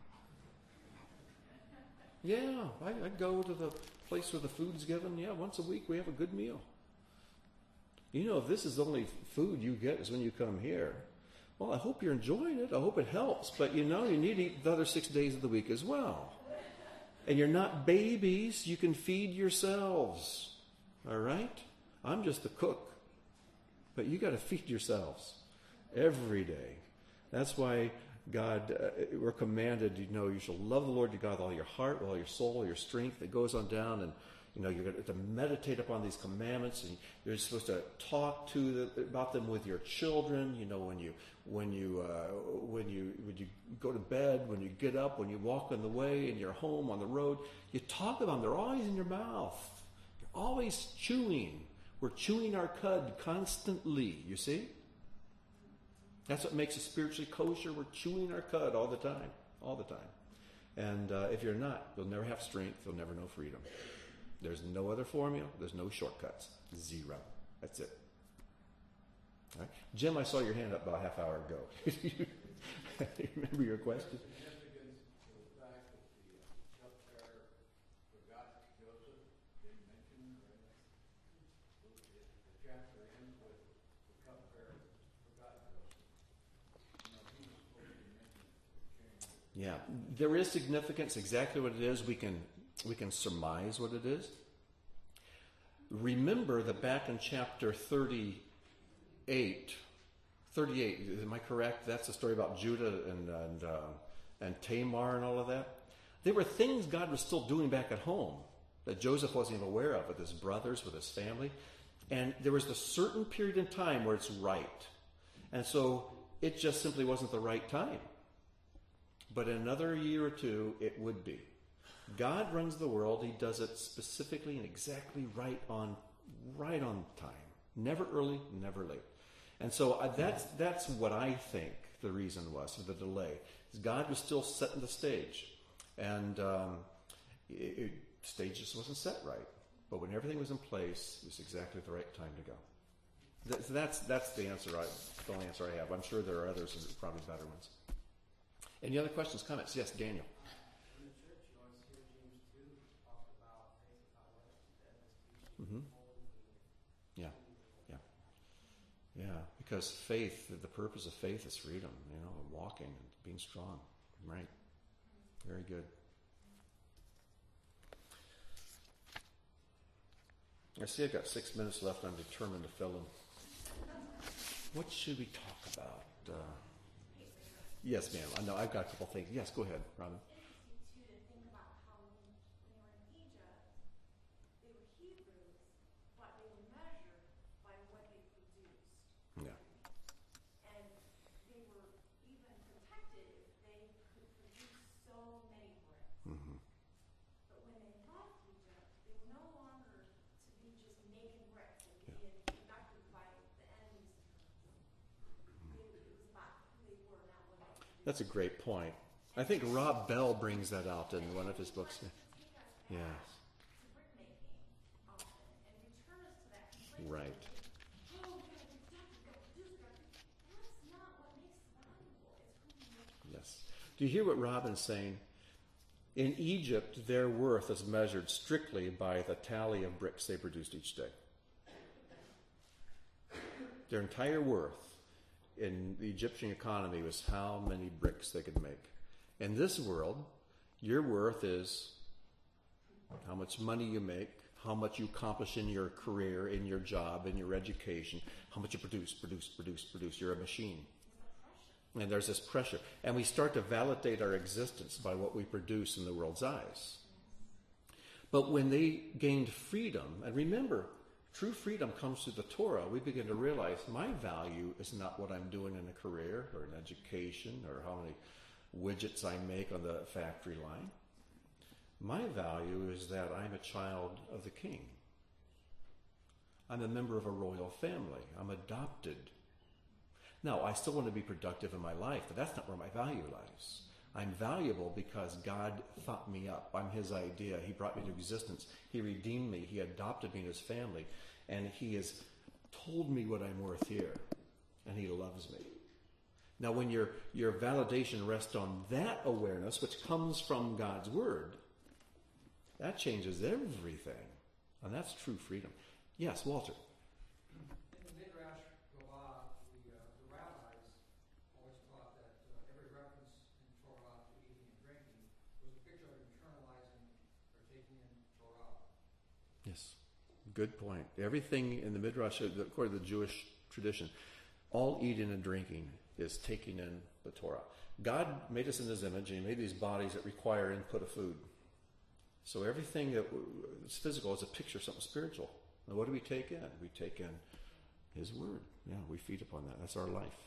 Yeah, I go to the place where the food's given. Yeah, once a week we have a good meal. You know, if this is the only food you get is when you come here, well, I hope you're enjoying it. I hope it helps. But, you know, you need to eat the other 6 days of the week as well. And you're not babies. You can feed yourselves. All right? I'm just the cook. But you got to feed yourselves every day. That's why God, we're commanded, you know, you shall love the Lord your God with all your heart, with all your soul, all your strength. It goes on down, and, you know, you're going to meditate upon these commandments, and you're supposed to talk about them with your children. You know, when you go to bed, when you get up, when you walk on the way, in your home, on the road, you talk about them. They're always in your mouth. You're always chewing. We're chewing our cud constantly, you see? That's what makes us spiritually kosher. We're chewing our cud all the time. And if you're not, you'll never have strength. You'll never know freedom. There's no other formula. There's no shortcuts. Zero. That's it. All right. Jim, I saw your hand up about a half hour ago. You remember your question? Yeah, there is significance. Exactly what it is, we can surmise what it is. Remember that back in chapter 38, am I correct? That's the story about Judah and Tamar and all of that. There were things God was still doing back at home that Joseph wasn't even aware of with his brothers, with his family. And there was a certain period in time where it's right. And so it just simply wasn't the right time. But in another year or two, it would be. God runs the world. He does it specifically and exactly right on time. Never early, never late. And so that's what I think the reason was for the delay. God was still setting the stage. And the stage just wasn't set right. But when everything was in place, it was exactly the right time to go. That's the answer. The only answer I have. I'm sure there are others, and probably better ones. Any other questions, comments? Yes, Daniel. In the church, you always hear James 2 talk about faith without works is dead. Mm-hmm. Yeah, because faith, the purpose of faith is freedom, walking and being strong. Right. Very good. I see I've got 6 minutes left. I'm determined to fill them. What should we talk about? Yes, ma'am. I know I've got a couple things. Yes, go ahead, Robin. To think about how when they were in Egypt, they were Hebrews, but they were measured by what they produced. Yeah. And they were even protected if they could produce so many bricks. Mm-hmm. But when they left Egypt, they were no longer to be just making bricks and being conducted by the enemy's terms. It was about who they were, not what they produced. That's a great point. I think Rob Bell brings that out in one of his books. Yes. Right. Yes. Do you hear what Robin's saying? In Egypt, their worth is measured strictly by the tally of bricks they produced each day. Their entire worth in the Egyptian economy was how many bricks they could make. In this world, your worth is how much money you make, how much you accomplish in your career, in your job, in your education, how much you produce. You're a machine. And there's this pressure. And we start to validate our existence by what we produce in the world's eyes. But when they gained freedom, and remember, true freedom comes through the Torah, we begin to realize my value is not what I'm doing in a career or in education or how many widgets I make on the factory line. My value is that I'm a child of the King. I'm a member of a royal family. I'm adopted. Now, I still want to be productive in my life, but that's not where my value lies. I'm valuable because God thought me up. I'm His idea. He brought me to existence. He redeemed me. He adopted me in His family. And He has told me what I'm worth here. And He loves me. Now, when your validation rests on that awareness, which comes from God's Word, that changes everything. And that's true freedom. Yes, Walter. In the Midrash Rabbah, the rabbis always taught that every reference in Torah to eating and drinking was a picture of internalizing or taking in Torah. Yes, good point. Everything in the Midrash, according to the Jewish tradition, all eating and drinking is taking in the Torah. God made us in His image, and He made these bodies that require input of food. So everything that's physical is a picture of something spiritual. And what do we take in? We take in His Word. Yeah, we feed upon that. That's our life.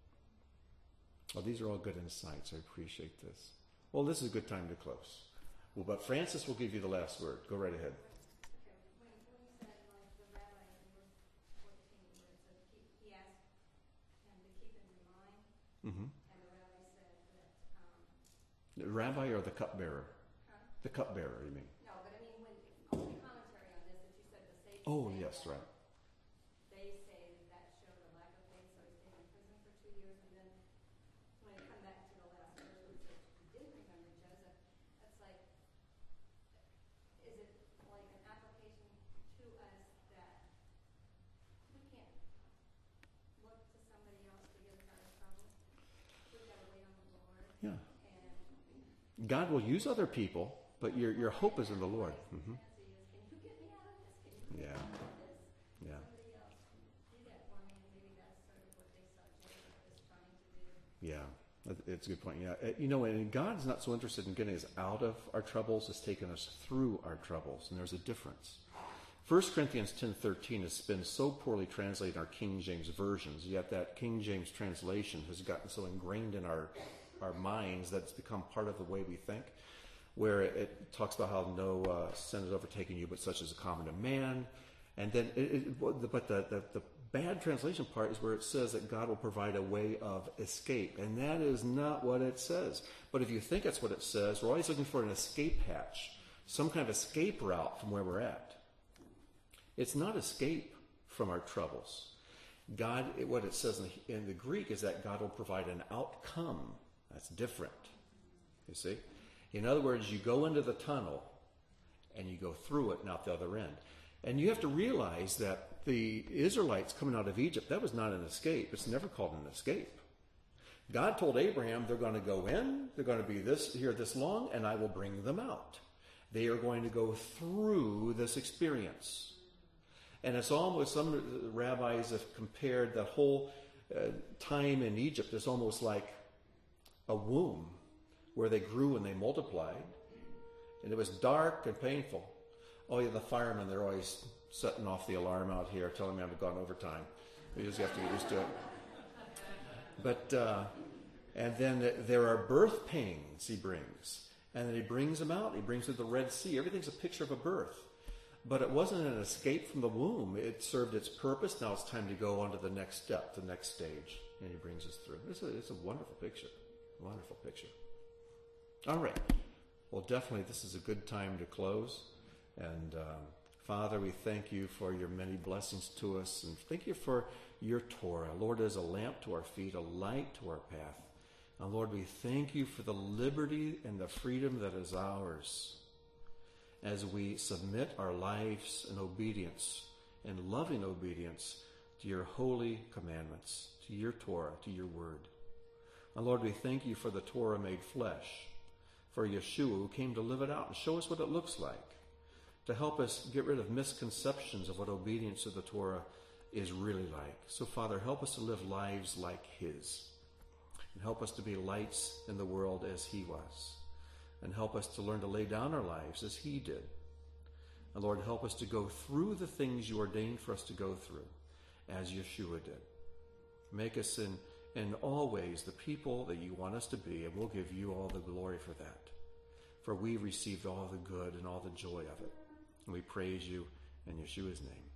Well, these are all good insights. I appreciate this. Well, this is a good time to close. Well, but Francis will give you the last word. Go right ahead. Okay, when you said, like, the rabbi in verse 14, where it said, he asked him to keep in your mind, Mm-hmm. and the rabbi said that, The rabbi or the cupbearer? huh? The cupbearer, you mean? No, but I mean, when only commentary on this, that you said the sages Oh, say yes, that right. they say that showed a lack of faith, so he stayed in prison for 2 years, and then when you come back to the last verse, where it says he didn't remember Joseph, that's like, is it like an application to us that we can't look to somebody else to get us out of trouble? We've got to wait on the Lord. Yeah. And God will use other people, but your hope is in the Lord. Mm-hmm. fancy is, can you get me out of this? Can you get Yeah. me out of this? Yeah. Somebody else do that for me, and maybe that's sort of what they saw Jacob was trying to do. Yeah, it's a good point. Yeah, and God's not so interested in getting us out of our troubles as taking us through our troubles, and there's a difference. 1 Corinthians 10:13 has been so poorly translated in our King James versions, yet that King James translation has gotten so ingrained in our our minds that it's become part of the way we think, where it talks about how no sin has overtaken you, but such as a common to man. And then, but the bad translation part is where it says that God will provide a way of escape. And that is not what it says. But if you think that's what it says, we're always looking for an escape hatch, some kind of escape route from where we're at. It's not escape from our troubles. God, what it says in the Greek is that God will provide an outcome. That's different. You see? In other words, you go into the tunnel and you go through it and out the other end. And you have to realize that the Israelites coming out of Egypt, that was not an escape. It's never called an escape. God told Abraham they're going to go in, they're going to be this long, and I will bring them out. They are going to go through this experience. And it's almost, some rabbis have compared the whole time in Egypt as almost like a womb where they grew and they multiplied. And it was dark and painful. Oh yeah, the firemen, they're always setting off the alarm out here, telling me I've gone overtime. We just have to get used to it. But, and then there are birth pains he brings. And then he brings them out. He brings them to the Red Sea. Everything's a picture of a birth. But it wasn't an escape from the womb. It served its purpose. Now it's time to go on to the next step, the next stage. And he brings us through. It's a wonderful picture. Wonderful picture. All right. Well, definitely this is a good time to close. And Father, we thank you for your many blessings to us. And thank you for your Torah. Lord, as a lamp to our feet, a light to our path. And Lord, we thank you for the liberty and the freedom that is ours as we submit our lives in obedience, in loving obedience to your holy commandments, to your Torah, to your word. And Lord, we thank you for the Torah made flesh, for Yeshua who came to live it out and show us what it looks like, to help us get rid of misconceptions of what obedience to the Torah is really like. So Father, help us to live lives like his, and help us to be lights in the world as he was. And help us to learn to lay down our lives as he did. And Lord, help us to go through the things you ordained for us to go through, as Yeshua did. Make us in all ways the people that you want us to be, and we'll give you all the glory for that. For we received all the good and all the joy of it. And we praise you in Yeshua's name.